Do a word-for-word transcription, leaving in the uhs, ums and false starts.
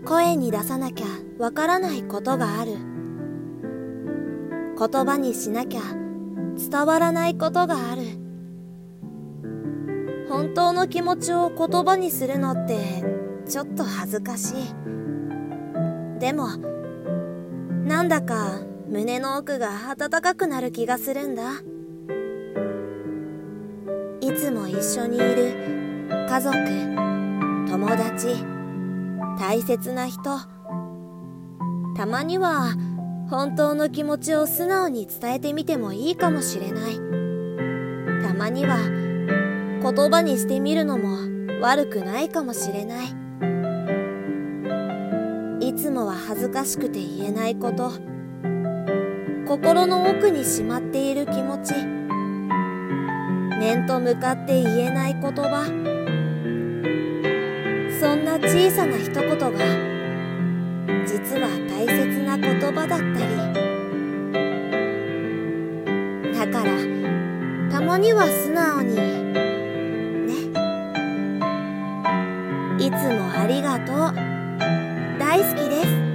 声に出さなきゃわからないことがある。言葉にしなきゃ伝わらないことがある。本当の気持ちを言葉にするのってちょっと恥ずかしい。でもなんだか胸の奥が温かくなる気がするんだ。いつも一緒にいる家族、友達、大切な人。たまには本当の気持ちを素直に伝えてみてもいいかもしれない。たまには言葉にしてみるのも悪くないかもしれない。いつもは恥ずかしくて言えないこと、心の奥にしまっている気持ち、面と向かって言えない言葉、そんな小さな一言が実は大切な言葉だったり。だからたまには素直にね。いつもありがとう。大好きです。